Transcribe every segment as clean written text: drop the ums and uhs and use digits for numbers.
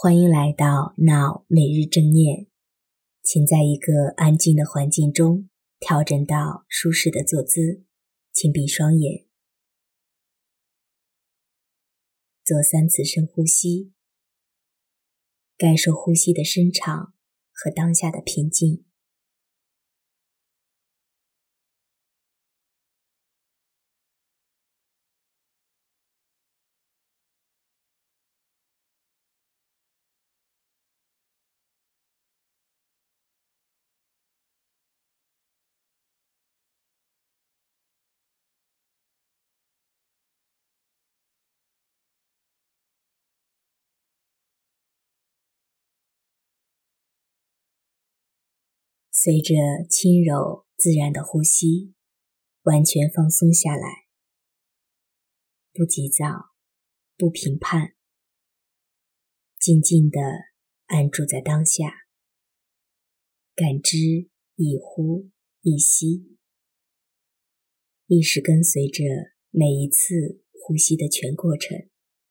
欢迎来到 Now 每日正念，请在一个安静的环境中调整到舒适的坐姿，请闭双眼，做3次深呼吸，感受呼吸的深长和当下的平静。随着轻柔自然的呼吸，完全放松下来，不急躁，不评判，静静地安住在当下，感知一呼一吸，意识跟随着每一次呼吸的全过程。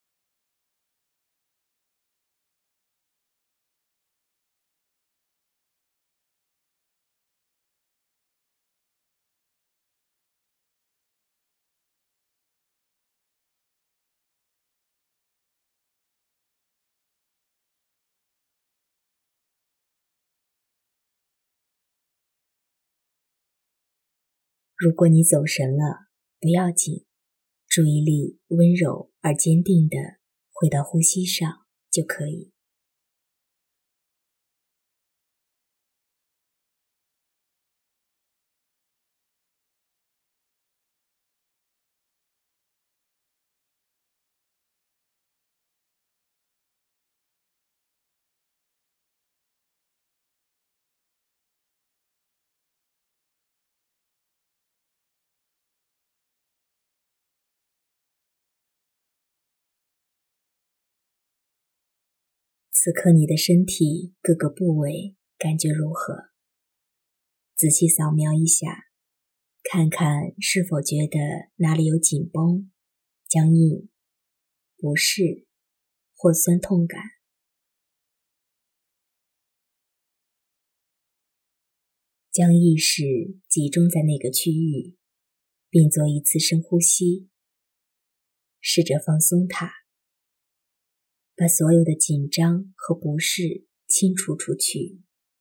如果你走神了，不要紧，注意力温柔而坚定地回到呼吸上就可以。此刻你的身体各个部位感觉如何？仔细扫描一下，看看是否觉得哪里有紧绷、僵硬、不适或酸痛感。将意识集中在那个区域，并做1次深呼吸，试着放松它，把所有的紧张和不适清除出去。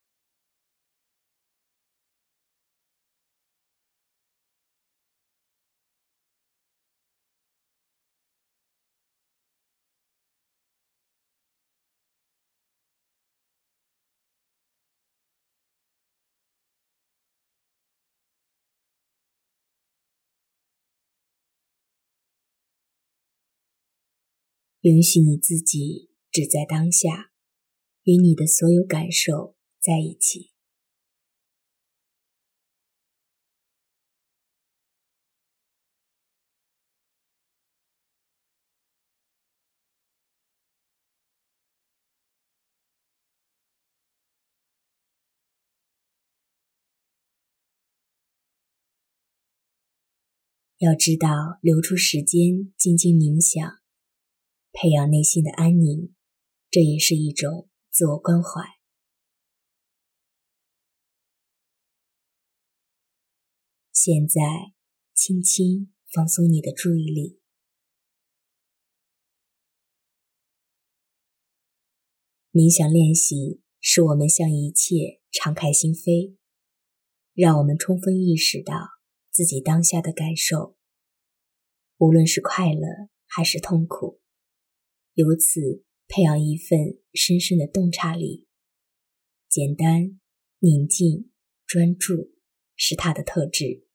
允许你自己只在当下，与你的所有感受在一起。要知道，留出时间静静冥想，培养内心的安宁，这也是一种自我关怀。现在，轻轻放松你的注意力。冥想练习使我们向一切敞开心扉，让我们充分意识到自己当下的感受，无论是快乐还是痛苦，由此培养一份深深的洞察力。简单、宁静、专注是它的特质。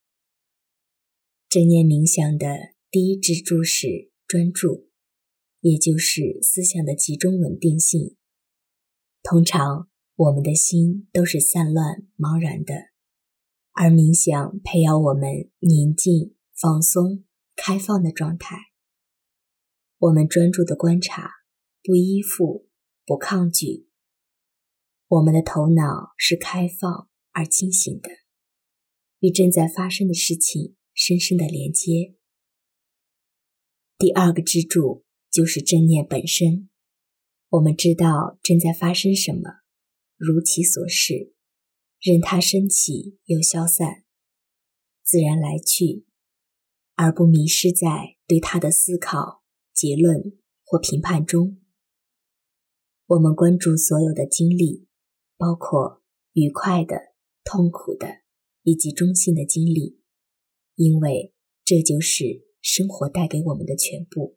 正念冥想的第一支柱是专注，也就是思想的集中稳定性。通常我们的心都是散乱茫然的，而冥想培养我们宁静、放松、开放的状态。我们专注的观察，不依附，不抗拒。我们的头脑是开放而清醒的，与正在发生的事情深深的连接。第2个支柱就是正念本身。 我们知道正在发生什么，如其所示，任它升起又消散，自然来去，而不迷失在对它的思考、结论或评判中。我们关注所有的经历，包括愉快的、痛苦的以及中性的经历，因为这就是生活带给我们的全部。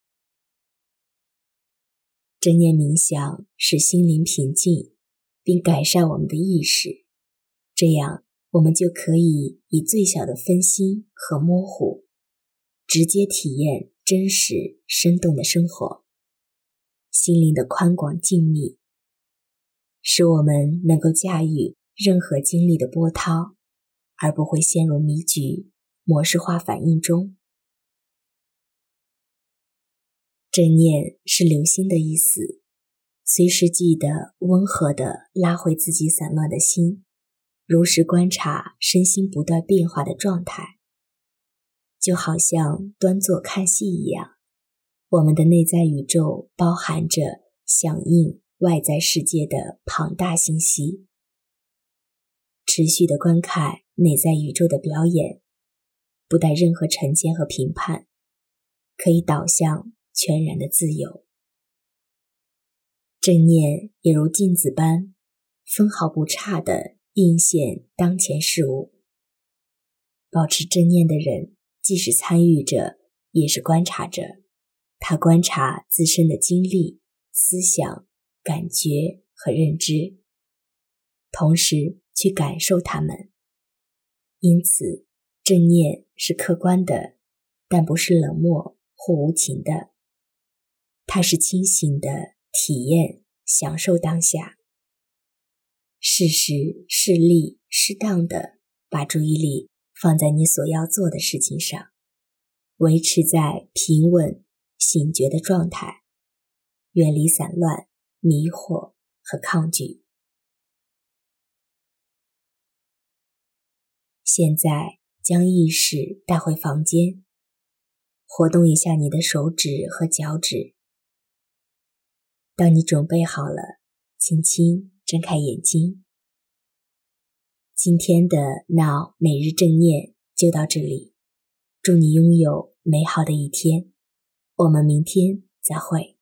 正念冥想使心灵平静，并改善我们的意识，这样我们就可以以最小的分心和模糊，直接体验真实生动的生活，心灵的宽广静谧，使我们能够驾驭任何经历的波涛，而不会陷入迷局、模式化反应中。正念是留心的意思，随时记得温和地拉回自己散乱的心，如实观察身心不断变化的状态，就好像端坐看戏一样，我们的内在宇宙包含着响应外在世界的庞大信息。持续地观看内在宇宙的表演，不带任何成见和评判，可以导向全然的自由。正念也如镜子般，分毫不差地映现当前事物。保持正念的人，既是参与者，也是观察者。他观察自身的经历、思想、感觉和认知，同时去感受它们。因此，正念是客观的，但不是冷漠或无情的。它是清醒的体验、享受当下，适时、适力、适当的把注意力放在你所要做的事情上，维持在平稳、醒觉的状态，远离散乱、迷惑和抗拒。现在将意识带回房间，活动一下你的手指和脚趾。当你准备好了，轻轻睁开眼睛。今天的Now每日正念就到这里，祝你拥有美好的一天，我们明天再会。